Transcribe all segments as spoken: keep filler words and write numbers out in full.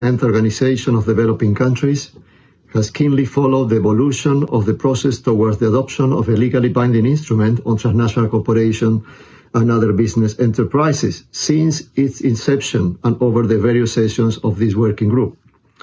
Organization of Developing Countries has keenly followed the evolution of the process towards the adoption of a legally binding instrument on transnational cooperation and other business enterprises since its inception and over the various sessions of this working group.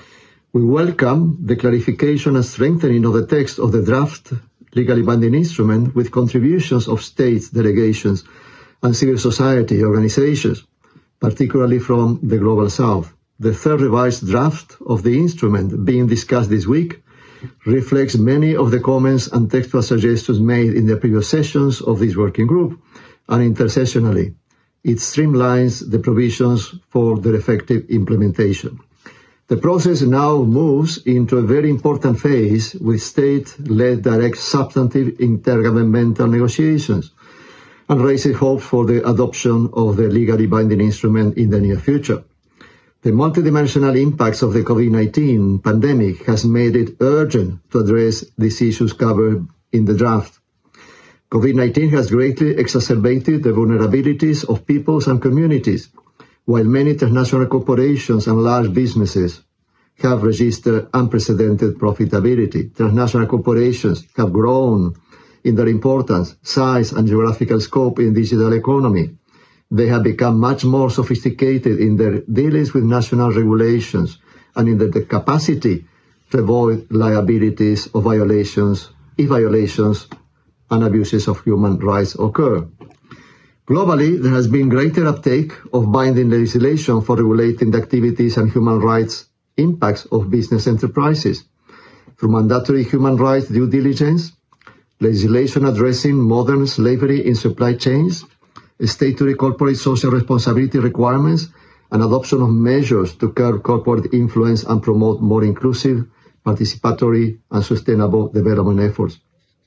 We welcome the clarification and strengthening of the text of the draft legally binding instrument with contributions of states, delegations, and civil society organizations, particularly from the Global South. The third revised draft of the instrument being discussed this week reflects many of the comments and textual suggestions made in the previous sessions of this working group, and intersessionally, it streamlines the provisions for their effective implementation. The process now moves into a very important phase with state-led direct substantive intergovernmental negotiations and raises hope for the adoption of the legally binding instrument in the near future. The multidimensional impacts of the COVID nineteen pandemic has made it urgent to address these issues covered in the draft. COVID nineteen has greatly exacerbated the vulnerabilities of peoples and communities, while many transnational corporations and large businesses have registered unprecedented profitability. Transnational corporations have grown in their importance, size, and geographical scope in the digital economy. They have become much more sophisticated in their dealings with national regulations and in their capacity to avoid liabilities of violations, if violations and abuses of human rights occur. Globally, there has been greater uptake of binding legislation for regulating the activities and human rights impacts of business enterprises, through mandatory human rights due diligence, legislation addressing modern slavery in supply chains, statutory corporate social responsibility requirements, and adoption of measures to curb corporate influence and promote more inclusive, participatory, and sustainable development efforts.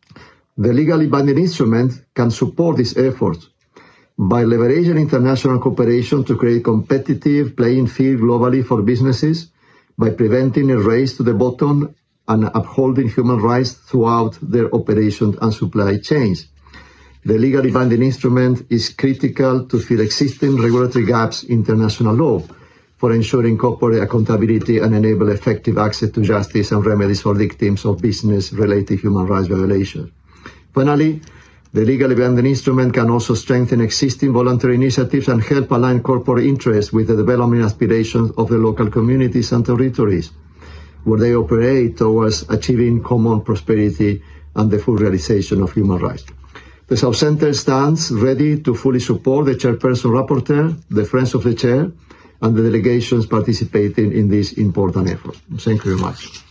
The legally binding instrument can support these efforts by leveraging international cooperation to create competitive playing field globally for businesses, by preventing a race to the bottom and upholding human rights throughout their operations and supply chains. The legally binding instrument is critical to fill existing regulatory gaps in international law for ensuring corporate accountability and enable effective access to justice and remedies for victims of business-related human rights violations. Finally, the legally binding instrument can also strengthen existing voluntary initiatives and help align corporate interests with the development aspirations of the local communities and territories, where they operate towards achieving common prosperity and the full realization of human rights. The South Centre stands ready to fully support the Chairperson Rapporteur, the Friends of the Chair, and the delegations participating in this important effort. Thank you very much.